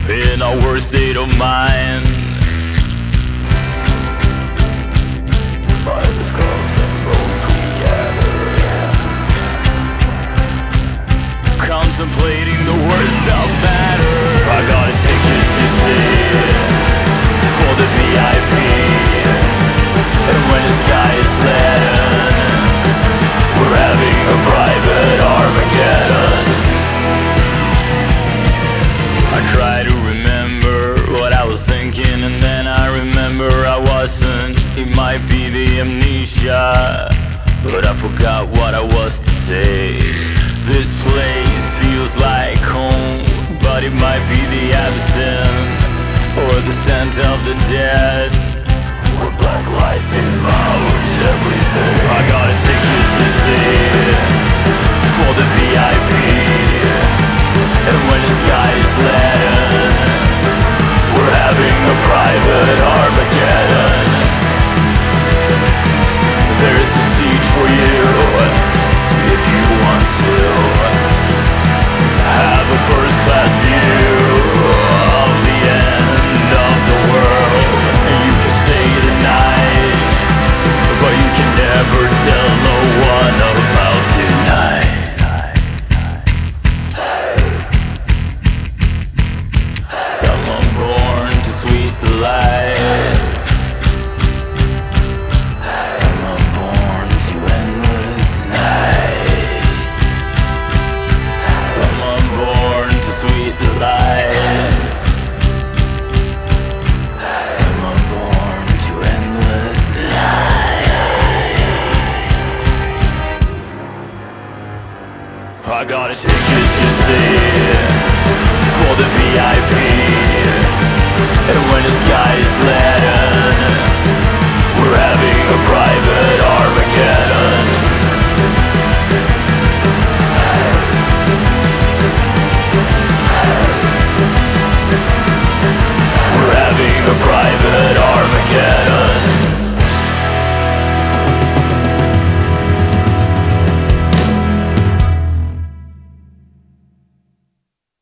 in our worst state of mind. By the skulls and bones we gather, contemplating the worst of matter. I got a ticket to see for the VIP, and when the sky is leaden, we're having a private Armageddon. I try to remember what I was thinking, and then I remember I wasn't. It might be the amnesia, but I forgot what I was to say. This place feels like home, but it might be the absinthe or the scent of the dead, where black light devours everything. I got a ticket to see for the VIP, and when the sky is leaden, we're having a private Armageddon. There is a seat for you if you want to have a first-class view of the end of the world. And you can stay tonight, but you can never tell no one about tonight. Someone born to sweet delights, someone born to endless nights, someone born to sweet delights, someone born to endless nights. I got a ticket to see for the VIP, and when the sky is lit,